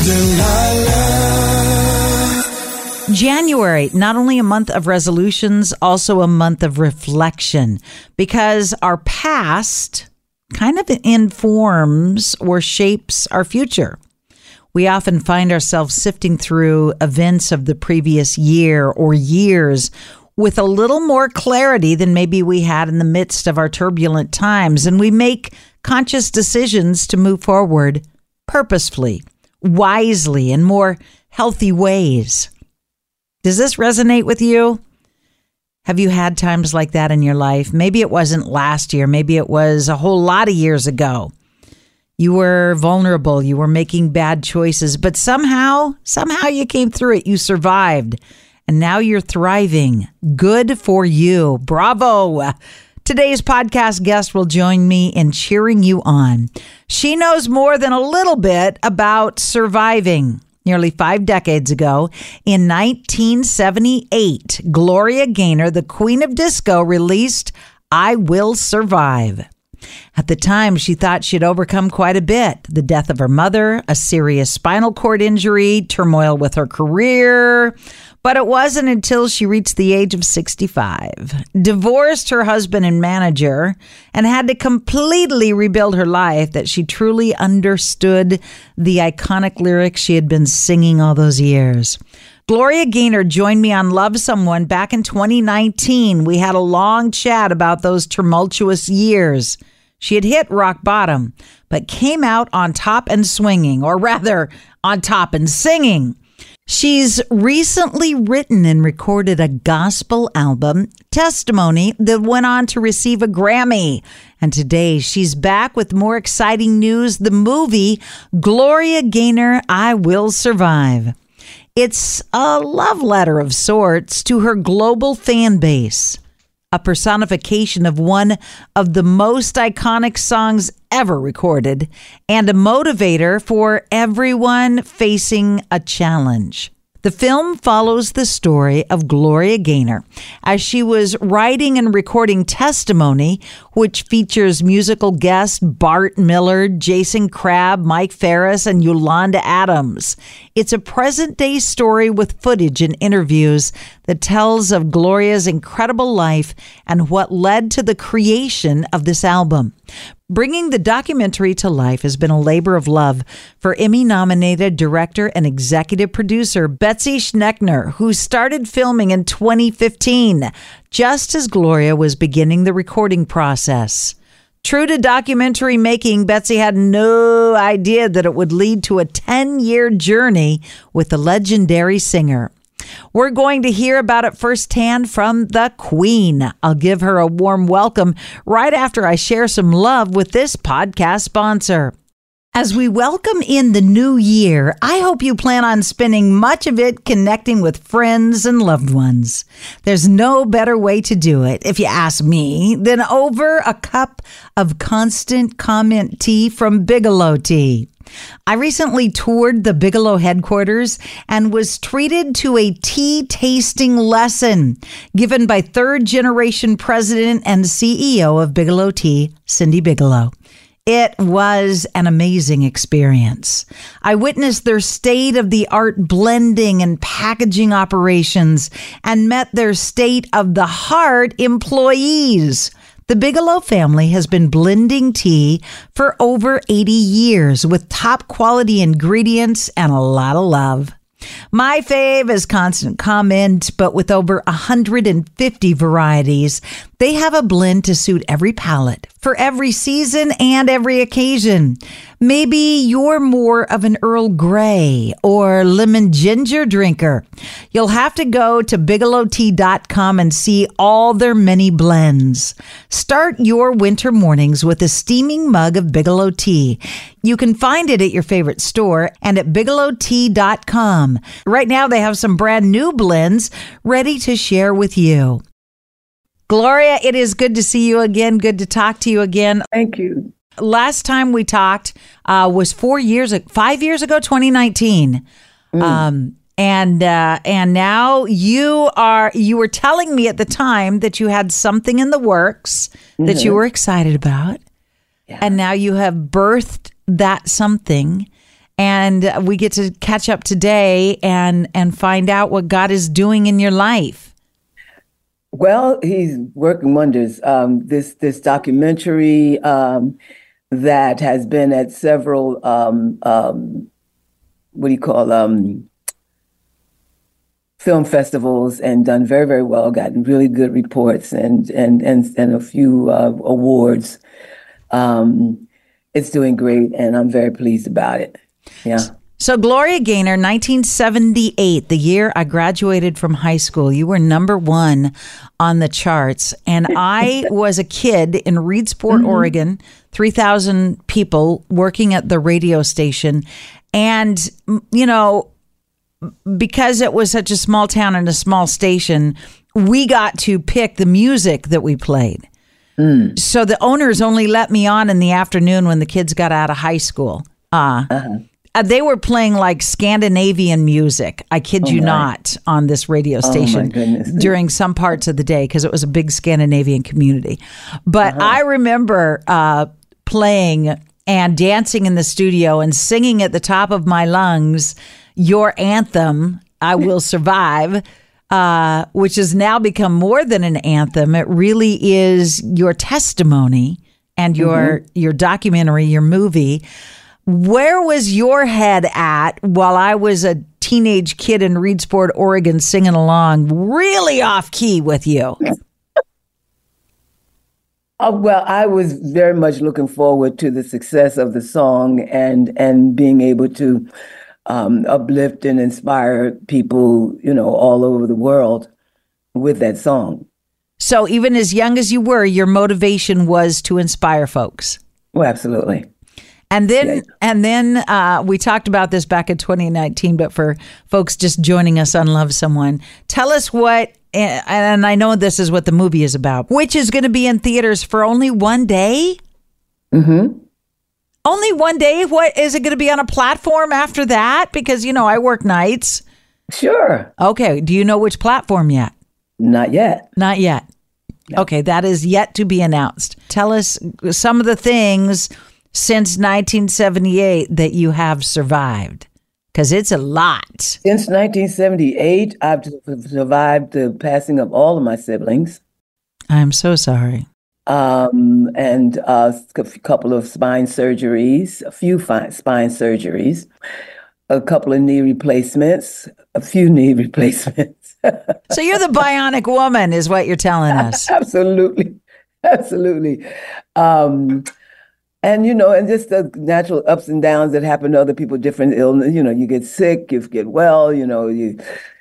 January, not only a month of resolutions, also a month of reflection, because our past kind of informs or shapes our future. We often find ourselves sifting through events of the previous year or years with a little more clarity than maybe we had in the midst of our turbulent times, and we make conscious decisions to move forward purposefully, wisely, in more healthy ways. Does this resonate with you? Have you had times like that in your life? Maybe it wasn't last year. Maybe it was a whole lot of years ago. You were vulnerable. You were making bad choices, but somehow you came through it. You survived, and now you're thriving. Good for you. Bravo. Today's podcast guest will join me in cheering you on. She knows more than a little bit about surviving. Nearly 5 decades ago, in 1978, Gloria Gaynor, the Queen of Disco, released I Will Survive. At the time, she thought she'd overcome quite a bit. The death of her mother, a serious spinal cord injury, turmoil with her career. But it wasn't until she reached the age of 65, divorced her husband and manager, and had to completely rebuild her life that she truly understood the iconic lyrics she had been singing all those years. Gloria Gaynor joined me on Love Someone back in 2019. We had a long chat about those tumultuous years. She had hit rock bottom, but came out on top and swinging, or rather, on top and singing. She's recently written and recorded a gospel album, Testimony, that went on to receive a Grammy. And today she's back with more exciting news, the movie Gloria Gaynor, I Will Survive. It's a love letter of sorts to her global fan base, a personification of one of the most iconic songs ever recorded, and a motivator for everyone facing a challenge. The film follows the story of Gloria Gaynor as she was writing and recording Testimony, which features musical guests Bart Millard, Jason Crabb, Mike Ferris, and Yolanda Adams. It's a present-day story with footage and interviews that tells of Gloria's incredible life and what led to the creation of this album. Bringing the documentary to life has been a labor of love for Emmy-nominated director and executive producer Betsy Schneckner, who started filming in 2015, just as Gloria was beginning the recording process. True to documentary making, Betsy had no idea that it would lead to a 10-year journey with the legendary singer. We're going to hear about it firsthand from the Queen. I'll give her a warm welcome right after I share some love with this podcast sponsor. As we welcome in the new year, I hope you plan on spending much of it connecting with friends and loved ones. There's no better way to do it, if you ask me, than over a cup of Constant Comment tea from Bigelow Tea. I recently toured the Bigelow headquarters and was treated to a tea tasting lesson given by third-generation president and CEO of Bigelow Tea, Cindy Bigelow. It was an amazing experience. I witnessed their state-of-the-art blending and packaging operations and met their state-of-the-heart employees. The Bigelow family has been blending tea for over 80 years with top quality ingredients and a lot of love. My fave is Constant Comment, but with over 150 varieties, they have a blend to suit every palate, for every season and every occasion. Maybe you're more of an Earl Grey or lemon ginger drinker. You'll have to go to BigelowTea.com and see all their many blends. Start your winter mornings with a steaming mug of Bigelow Tea. You can find it at your favorite store and at BigelowTea.com. Right now, they have some brand new blends ready to share with you. Gloria, it is good to see you again. Good to talk to you again. Thank you. Last time we talked was 5 years ago, 2019. And now you were telling me at the time that you had something in the works that you were excited about. Yeah. And now you have birthed that something And we get to catch up today and find out what God is doing in your life. Well, he's working wonders. This documentary that has been at several what do you call film festivals and done very, very well. Gotten really good reports and a few awards. It's doing great, and I'm very pleased about it. Yeah. So Gloria Gaynor, 1978, the year I graduated from high school, you were number one on the charts. And I was a kid in Reedsport, Oregon, 3,000 people working at the radio station. And, you know, because it was such a small town and a small station, we got to pick the music that we played. So the owners only let me on in the afternoon when the kids got out of high school. They were playing like Scandinavian music. I kid you not, on this radio station during some parts of the day because it was a big Scandinavian community. But I remember playing and dancing in the studio and singing at the top of my lungs your anthem, I Will Survive, which has now become more than an anthem. It really is your testimony and your documentary, your movie. Where was your head at while I was a teenage kid in Reedsport, Oregon, singing along really off key with you? Well, I was very much looking forward to the success of the song and being able to uplift and inspire people, you know, all over the world with that song. So even as young as you were, your motivation was to inspire folks. Well, absolutely. And then we talked about this back in 2019, but for folks just joining us on Love Someone, tell us what, and I know this is what the movie is about, which is going to be in theaters for only one day? Only one day? What, is it going to be on a platform after that? Because, you know, I work nights. Sure. Okay. Do you know which platform yet? Not yet. Not yet. No. Okay. That is yet to be announced. Tell us some of the things since 1978 that you have survived, because it's a lot. Since 1978, I've survived the passing of all of my siblings. I'm so sorry. And a couple of spine surgeries, a few spine surgeries, a couple of knee replacements, a few knee replacements. So you're the bionic woman is what you're telling us. Absolutely. Absolutely. And, you know, and just the natural ups and downs that happen to other people, different illness, you know, you get sick, you get well, you know, you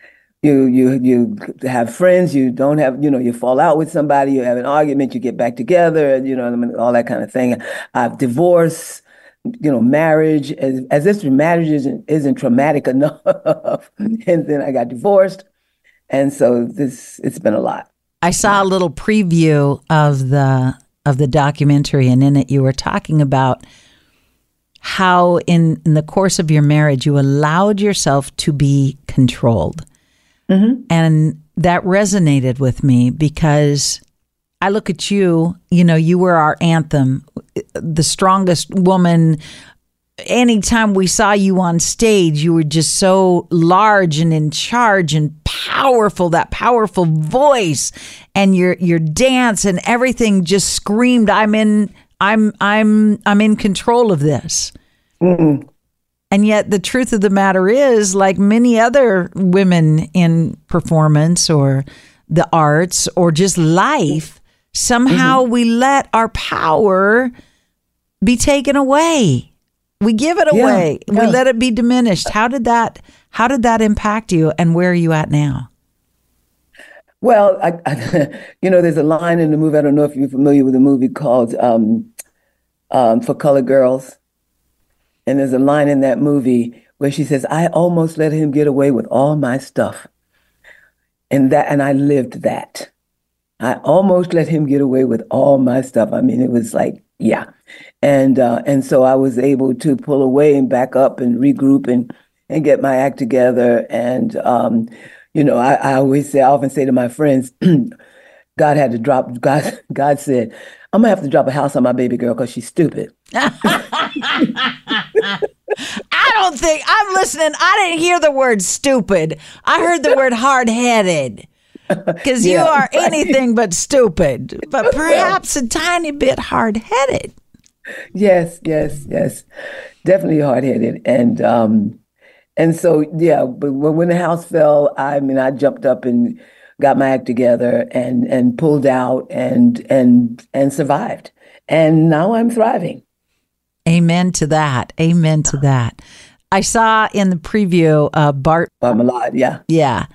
have friends, you don't have, you know, you fall out with somebody, you have an argument, you get back together, you know, all that kind of thing. I've divorced, you know, marriage, as if marriage isn't traumatic enough. And then I got divorced. And so it's been a lot. I saw a little preview of the documentary, and in it you were talking about how in the course of your marriage you allowed yourself to be controlled. And that resonated with me because I look at you, you know, you were our anthem, the strongest woman. Anytime we saw you on stage, you were just so large and in charge and powerful, that powerful voice and your dance and everything just screamed, I'm in control of this. And yet the truth of the matter is, like many other women in performance or the arts or just life, somehow we let our power be taken away. We give it away. Yeah. We let it be diminished. How did that impact you, and where are you at now? Well, you know, there's a line in the movie. I don't know if you're familiar with a movie called For Colored Girls. And there's a line in that movie where she says, I almost let him get away with all my stuff. And I lived that. I almost let him get away with all my stuff. I mean, it was like, yeah. And so I was able to pull away and back up and regroup and get my act together. And, you know, I often say to my friends, God said, I'm gonna have to drop a house on my baby girl because she's stupid. I don't don't think I'm listening. I didn't hear the word stupid. I heard the word hard-headed. Because you are anything but stupid, but perhaps a tiny bit hard-headed. Yes, yes, yes. Definitely hard-headed. And so, yeah, but when the house fell, I mean, I jumped up and got my act together and pulled out and survived. And now I'm thriving. Amen to that. Amen to that. I saw in the preview Bart Malad, yeah. Yeah.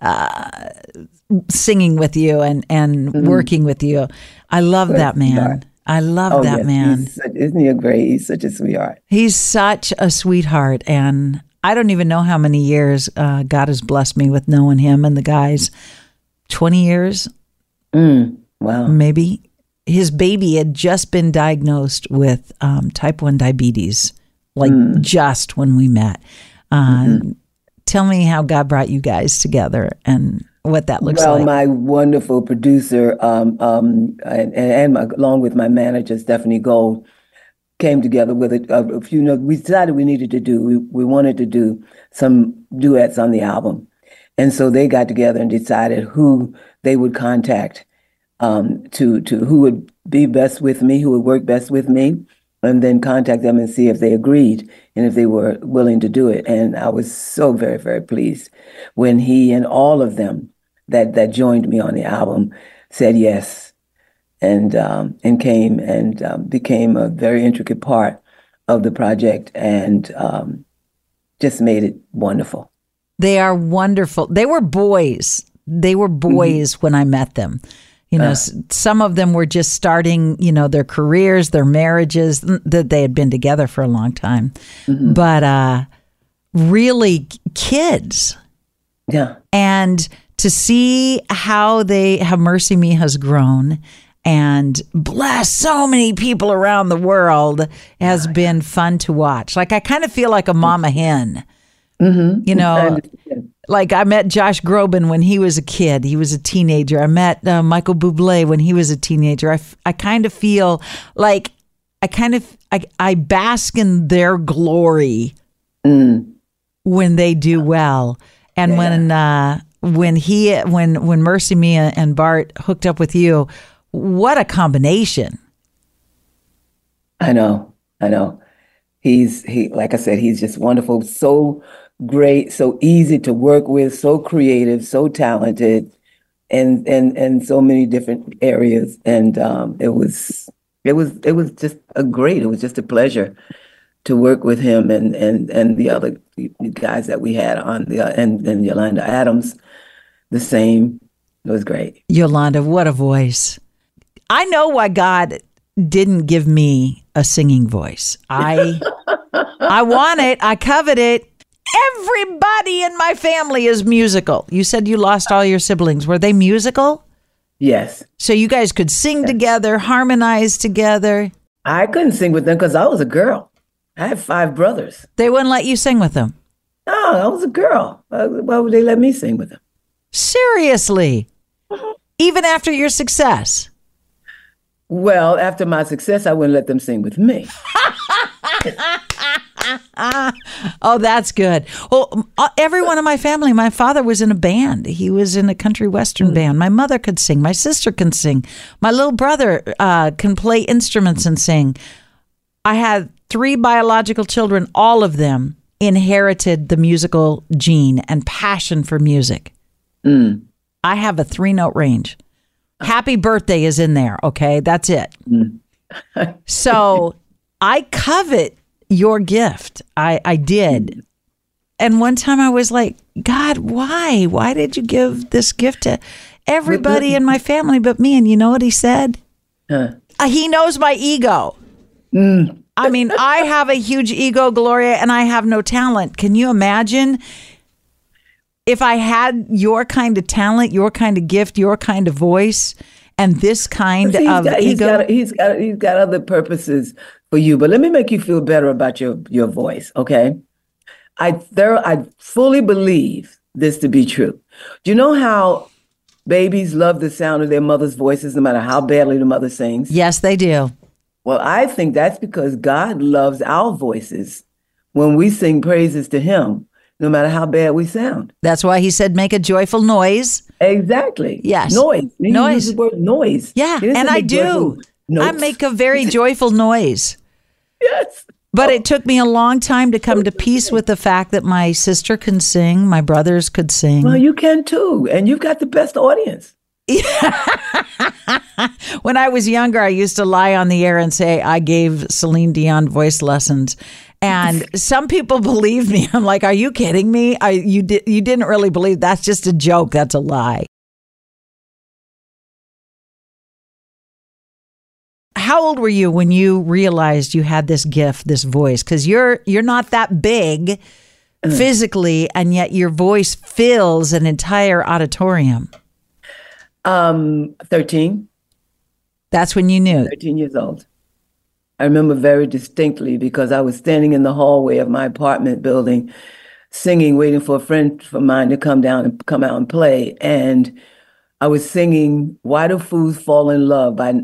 Singing with you and working with you. I love that man. I love that man. Isn't he great? He's such a sweetheart. He's such a sweetheart. And I don't even know how many years God has blessed me with knowing him and the guys. 20 years? Wow. Maybe. His baby had just been diagnosed with type 1 diabetes, just when we met. Tell me how God brought you guys together and what that looks like. Well, my wonderful producer and along with my manager, Stephanie Gold, came together with a few notes. We decided we needed to do, we wanted to do some duets on the album. And so they got together and decided who they would contact to who would be best with me, who would work best with me, and then contact them and see if they agreed and if they were willing to do it. And I was so very, very pleased when he and all of them that joined me on the album said yes and came and became a very intricate part of the project and just made it wonderful. They are wonderful. They were boys. They were boys when I met them. You know, some of them were just starting, their careers, their marriages, that they had been together for a long time. But really kids. Yeah. And to see how Mercy Me has grown and bless so many people around the world has been fun to watch. Like, I kind of feel like a mama hen. Like I met Josh Groban when he was a kid. He was a teenager. I met Michael Bublé when he was a teenager. I kind of feel like I bask in their glory when they do well. And when Mercy Me and Bart hooked up with you, what a combination. I know. He like I said, he's just wonderful. So great, so easy to work with, so creative, so talented, and so many different areas. And it was just it was just a pleasure to work with him and the other guys that we had on and Yolanda Adams, the same. It was great. Yolanda, what a voice. I know why God didn't give me a singing voice. I want it. I covet it. Everybody in my family is musical. You said you lost all your siblings. Were they musical? Yes. So you guys could sing together, harmonize together. I couldn't sing with them because I was a girl. I had 5 brothers. They wouldn't let you sing with them? No, I was a girl. Why would they let me sing with them? Seriously? Even after your success? Well, after my success, I wouldn't let them sing with me. Oh, that's good. Well, everyone in my family, my father was in a band. He was in a country western band. My mother could sing. My sister can sing. My little brother can play instruments and sing. I had 3 biological children. All of them inherited the musical gene and passion for music. I have a 3-note range. Happy birthday is in there. Okay. That's it. So I covet your gift. I did. And one time I was like, God, why? Why did you give this gift to everybody in my family but me? And you know what he said? He knows my ego. I mean, I have a huge ego, Gloria, and I have no talent. Can you imagine if I had your kind of talent, your kind of gift, your kind of voice, and this kind of ego? He's got other purposes for you. But let me make you feel better about your voice, okay? I fully believe this to be true. Do you know how babies love the sound of their mother's voices, no matter how badly the mother sings? Yes, they do. Well, I think that's because God loves our voices when we sing praises to him, no matter how bad we sound. That's why he said, make a joyful noise. Exactly. Yes. Noise. He Noise. used the word noise. Yeah, He didn't and say I make joyful do. I notes. make a very joyful noise. Yes. But it took me a long time to come to peace with the fact that my sister can sing, my brothers could sing. Well, you can too. And you've got the best audience. When I was younger, I used to lie on the air and say I gave Celine Dion voice lessons. And some people believed me. I'm like, are you kidding me? You didn't really believe that's just a joke. That's a lie. How old were you when you realized you had this gift, this voice? Because you're not that big physically, and yet your voice fills an entire auditorium. 13. That's when you knew. 13 years old. I remember very distinctly because I was standing in the hallway of my apartment building, singing, waiting for a friend of mine to come out and play. And I was singing "Why Do Fools Fall in Love" by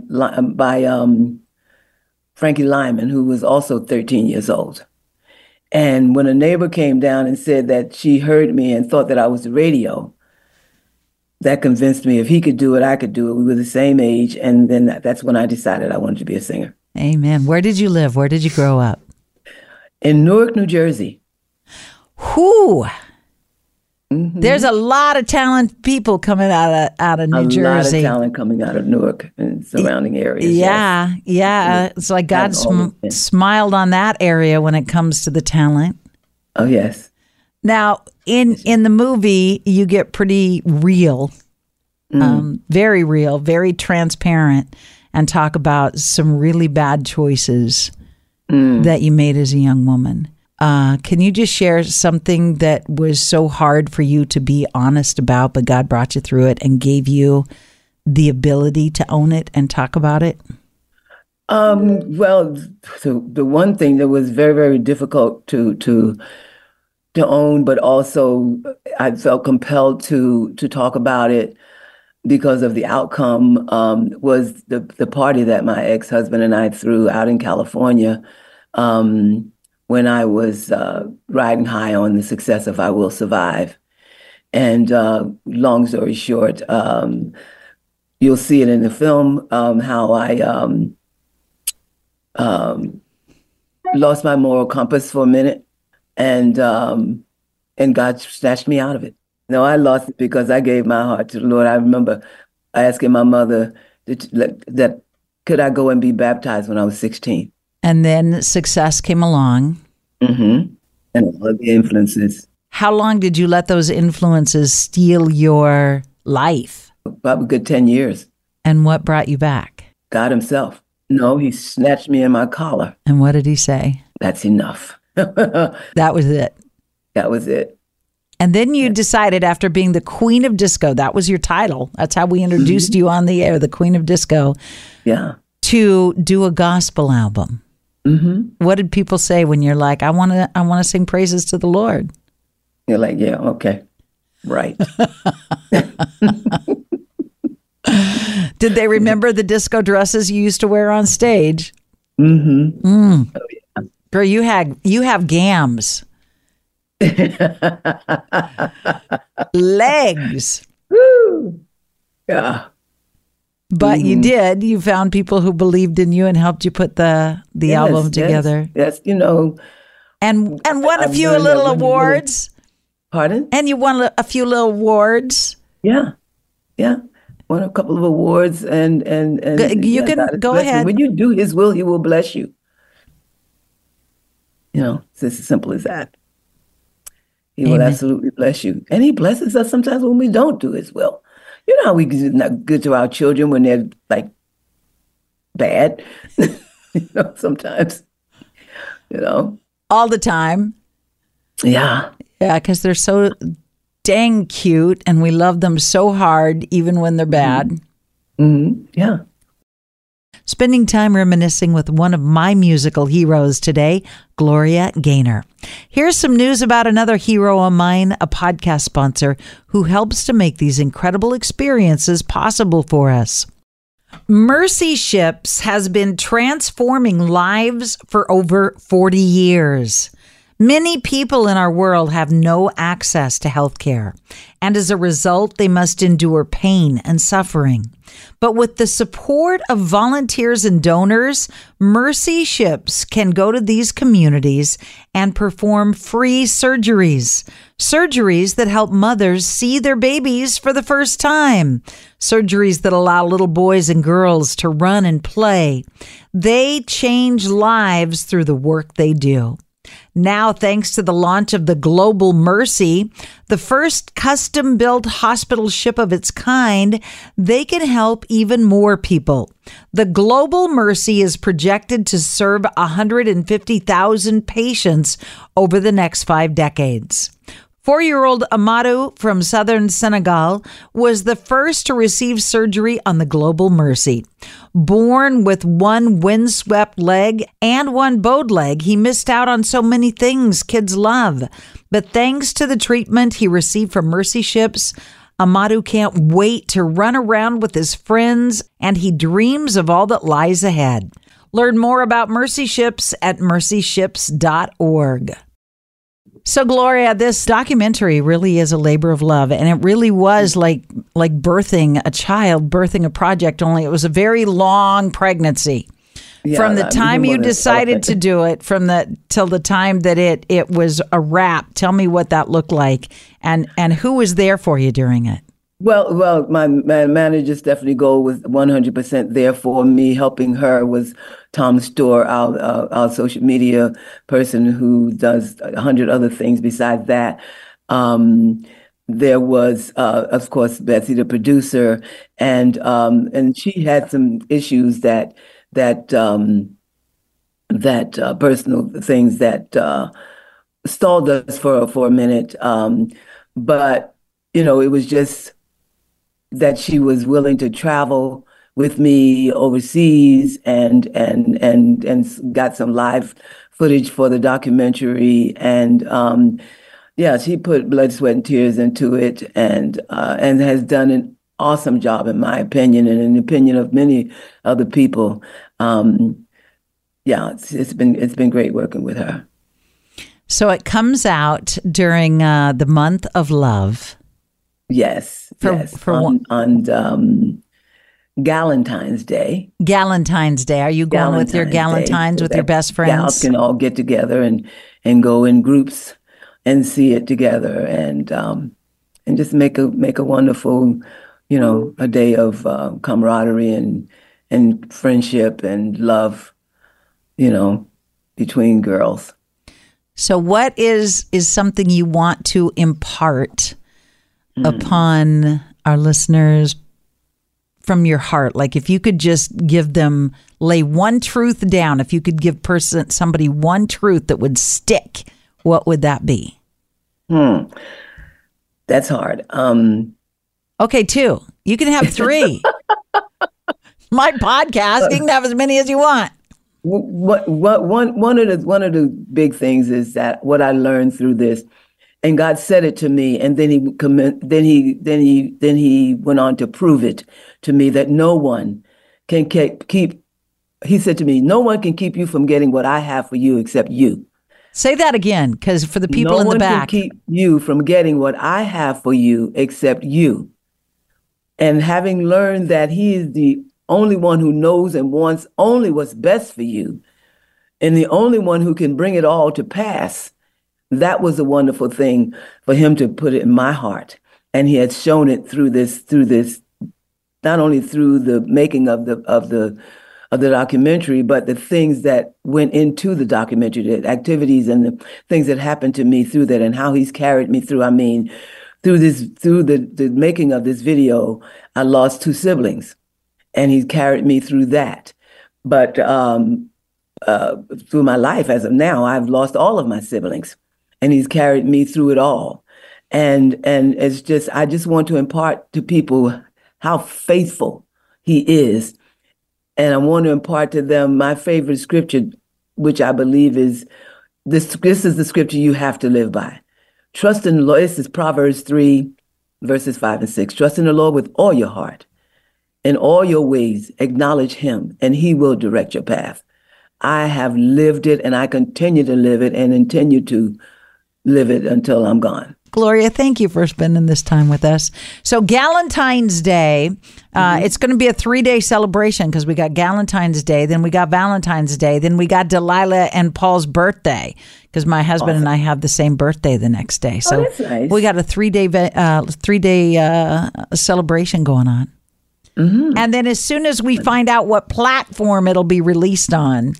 Frankie Lyman, who was also 13 years old. And when a neighbor came down and said that she heard me and thought that I was the radio, that convinced me if he could do it, I could do it. We were the same age. And then that's when I decided I wanted to be a singer. Amen. Where did you live? Where did you grow up? In Newark, New Jersey. Whoo! Mm-hmm. There's a lot of talented people coming out of New Jersey. A lot of talent coming out of Newark and surrounding areas. Yeah, yes. yeah. It's like God smiled on that area when it comes to the talent. Oh, yes. Now, in the movie, you get pretty real, very real, very transparent, and talk about some really bad choices that you made as a young woman. Can you just share something that was so hard for you to be honest about, but God brought you through it and gave you the ability to own it and talk about it? Well, the one thing that was very, very difficult to own, but also I felt compelled to talk about it because of the outcome, was the party that my ex-husband and I threw out in California when I was riding high on the success of I Will Survive. And long story short, you'll see it in the film, how I lost my moral compass for a minute, and God snatched me out of it. No, I lost it because I gave my heart to the Lord. I remember asking my mother that could I go and be baptized when I was 16. And then success came along. Mm-hmm. And all of the influences. How long did you let those influences steal your life? About a good 10 years. And what brought you back? God himself. No, he snatched me in my collar. And what did he say? That's enough. That was it. That was it. And then you decided, after being the Queen of Disco, that was your title. That's how we introduced you on the air, the Queen of Disco. Yeah. To do a gospel album. Mm-hmm. What did people say when you're like, I want to sing praises to the Lord? You're like, yeah, okay. Right. Did they remember the disco dresses you used to wear on stage? Mm-hmm. Oh, yeah. Girl, you have gams. Legs. Woo. Yeah. But you did. You found people who believed in you and helped you put the album together. Yes, And won a few little awards. Pardon? And you won a few little awards. Yeah. Yeah. Won a couple of awards and you can go ahead. When you do his will, he will bless you. It's as simple as that. He will absolutely bless you. And he blesses us sometimes when we don't do his will. You know how we not good to our children when they're like bad? Sometimes, All the time. Yeah. Yeah, because they're so dang cute and we love them so hard even when they're bad. Mm-hmm. Yeah. Spending time reminiscing with one of my musical heroes today, Gloria Gaynor. Here's some news about another hero of mine, a podcast sponsor who helps to make these incredible experiences possible for us. Mercy Ships has been transforming lives for over 40 years. Many people in our world have no access to health care, and as a result, they must endure pain and suffering. But with the support of volunteers and donors, Mercy Ships can go to these communities and perform free surgeries. Surgeries that help mothers see their babies for the first time. Surgeries that allow little boys and girls to run and play. They change lives through the work they do. Now, thanks to the launch of the Global Mercy, the first custom-built hospital ship of its kind, they can help even more people. The Global Mercy is projected to serve 150,000 patients over the next 5 decades. 4-year-old Amadou from southern Senegal was the first to receive surgery on the Global Mercy. Born with one windswept leg and one bowed leg, he missed out on so many things kids love. But thanks to the treatment he received from Mercy Ships, Amadou can't wait to run around with his friends, and he dreams of all that lies ahead. Learn more about Mercy Ships at mercyships.org. So, Gloria, this documentary really is a labor of love, and it really was like birthing a child, birthing a project, only it was a very long pregnancy. Yeah, from the time you decided to do it, till the time that it was a wrap. Tell me what that looked like, and who was there for you during it. Well, my manager, Stephanie Gold, was 100% there for me. Helping her was Tom Storr, our social media person who does 100 other things besides that. There was, of course, Betsy, the producer, and she had some issues that personal things that stalled us for a minute. But it was just that she was willing to travel with me overseas and got some live footage for the documentary. And she put blood, sweat, and tears into it, and has done an awesome job, in my opinion, and in the opinion of many other people. It's been great working with her. So it comes out during the month of love. Yes, on Galentine's Day. Galentine's Day. Are you going with your Galentines, with your best friends? Gals can all get together and go in groups and see it together, and just make a wonderful, a day of camaraderie and friendship and love, between girls. So what is something you want to impart upon our listeners from your heart? Like, if you could just lay one truth down, if you could give somebody one truth that would stick, what would that be? That's hard. Okay, 2. You can have 3. My podcast, you can have as many as you want. One of the big things is that what I learned through this, and God said it to me, and then he went on to prove it to me that no one can keep. He said to me, "No one can keep you from getting what I have for you except you." Say that again, because for the people in the back, no one can keep you from getting what I have for you except you. And having learned that He is the only one who knows and wants only what's best for you, and the only one who can bring it all to pass. That was a wonderful thing for Him to put it in my heart. And He had shown it through this, not only through the making of the documentary, but the things that went into the documentary, the activities and the things that happened to me through that, and how He's carried me through. I mean, through the making of this video, I lost 2 siblings, and He's carried me through that. But through my life as of now, I've lost all of my siblings. And He's carried me through it all. And it's just, I just want to impart to people how faithful He is. And I want to impart to them my favorite scripture, which I believe is, this is the scripture you have to live by. Trust in the Lord. This is Proverbs 3, verses 5 and 6. Trust in the Lord with all your heart. In all your ways, acknowledge Him, and He will direct your path. I have lived it and I continue to live it and continue to live it until I'm gone. Gloria, thank you for spending this time with us. So Galentine's Day, it's going to be a 3-day celebration because we got Galentine's Day, then we got Valentine's Day, then we got Delilah and Paul's birthday because my husband and I have the same birthday the next day. So that's nice. We got a 3-day celebration going on. Mm-hmm. And then as soon as we find out what platform it'll be released on,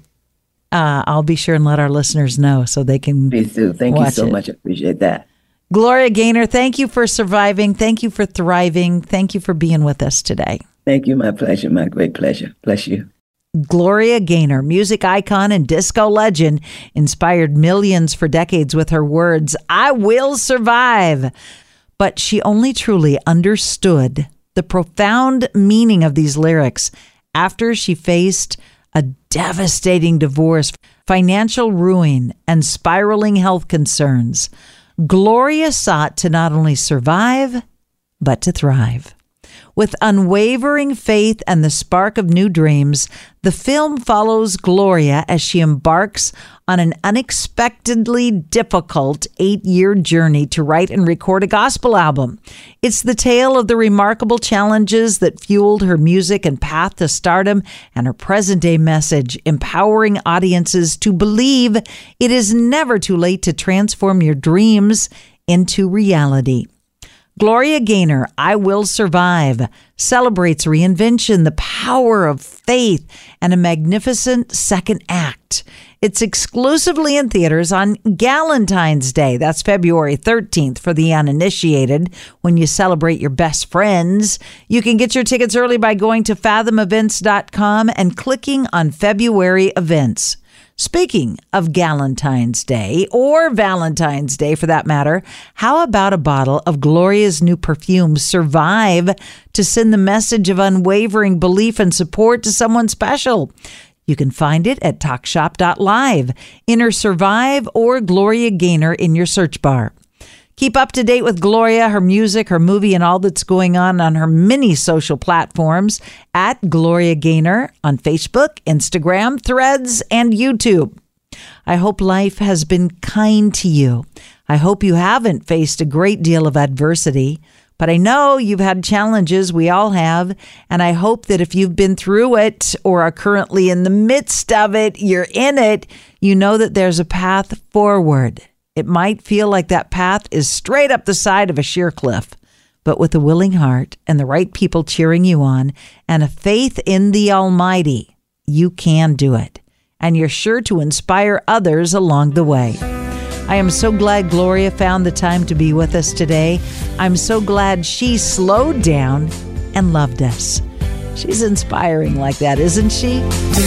I'll be sure and let our listeners know so they can Please do. Thank you so much. I appreciate that. Gloria Gaynor, thank you for surviving. Thank you for thriving. Thank you for being with us today. Thank you. My pleasure. My great pleasure. Bless you. Gloria Gaynor, music icon and disco legend, inspired millions for decades with her words, "I will survive." But she only truly understood the profound meaning of these lyrics after she faced a devastating divorce, financial ruin, and spiraling health concerns. Gloria sought to not only survive, but to thrive. With unwavering faith and the spark of new dreams, the film follows Gloria as she embarks on an unexpectedly difficult 8-year journey to write and record a gospel album. It's the tale of the remarkable challenges that fueled her music and path to stardom and her present-day message, empowering audiences to believe it is never too late to transform your dreams into reality. Gloria Gaynor, "I Will Survive," celebrates reinvention, the power of faith, and a magnificent second act. It's exclusively in theaters on Galentine's Day. That's February 13th for the uninitiated, when you celebrate your best friends. You can get your tickets early by going to fathomevents.com and clicking on February events. Speaking of Galentine's Day, or Valentine's Day for that matter, how about a bottle of Gloria's new perfume, Survive, to send the message of unwavering belief and support to someone special? You can find it at talkshop.live. Enter Survive or Gloria Gaynor in your search bar. Keep up to date with Gloria, her music, her movie, and all that's going on her many social platforms at Gloria Gaynor on Facebook, Instagram, Threads, and YouTube. I hope life has been kind to you. I hope you haven't faced a great deal of adversity, but I know you've had challenges. We all have. And I hope that if you've been through it or are currently in the midst of it, you're in it, you know that there's a path forward. It might feel like that path is straight up the side of a sheer cliff, but with a willing heart and the right people cheering you on and a faith in the Almighty, you can do it. And you're sure to inspire others along the way. I am so glad Gloria found the time to be with us today. I'm so glad she slowed down and loved us. She's inspiring like that, isn't she?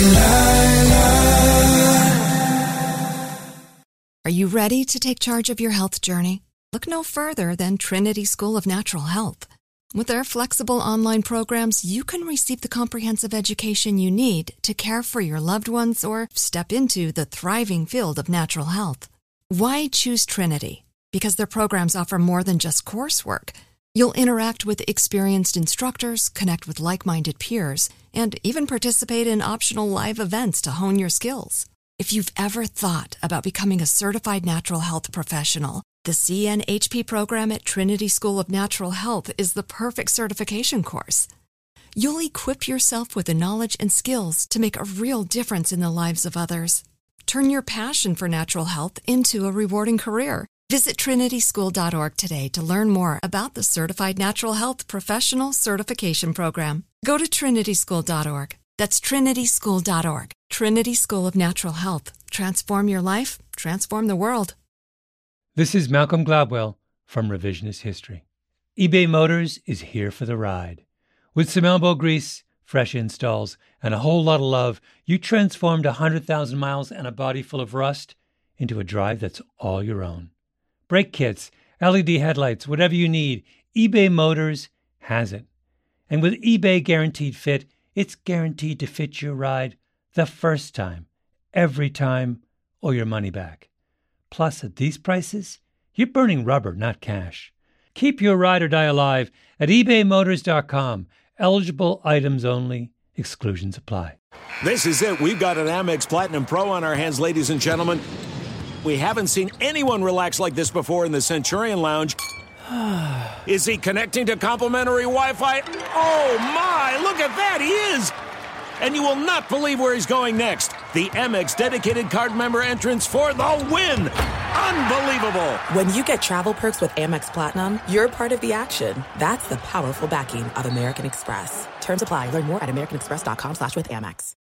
Are you ready to take charge of your health journey? Look no further than Trinity School of Natural Health. With their flexible online programs, you can receive the comprehensive education you need to care for your loved ones or step into the thriving field of natural health. Why choose Trinity? Because their programs offer more than just coursework. You'll interact with experienced instructors, connect with like-minded peers, and even participate in optional live events to hone your skills. If you've ever thought about becoming a certified natural health professional, the CNHP program at Trinity School of Natural Health is the perfect certification course. You'll equip yourself with the knowledge and skills to make a real difference in the lives of others. Turn your passion for natural health into a rewarding career. Visit trinityschool.org today to learn more about the Certified Natural Health Professional Certification Program. Go to trinityschool.org. That's trinityschool.org. Trinity School of Natural Health. Transform your life, transform the world. This is Malcolm Gladwell from Revisionist History. eBay Motors is here for the ride. With some elbow grease, fresh installs, and a whole lot of love, you transformed 100,000 miles and a body full of rust into a drive that's all your own. Brake kits, LED headlights, whatever you need, eBay Motors has it. And with eBay Guaranteed Fit, it's guaranteed to fit your ride the first time, every time, or your money back. Plus, at these prices, you're burning rubber, not cash. Keep your ride or die alive at ebaymotors.com. Eligible items only. Exclusions apply. This is it. We've got an Amex Platinum Pro on our hands, ladies and gentlemen. We haven't seen anyone relax like this before in the Centurion Lounge. Is he connecting to complimentary Wi-Fi? Oh, my! Look at that! He is! And you will not believe where he's going next. The Amex dedicated card member entrance for the win! Unbelievable! When you get travel perks with Amex Platinum, you're part of the action. That's the powerful backing of American Express. Terms apply. Learn more at americanexpress.com/withAmex.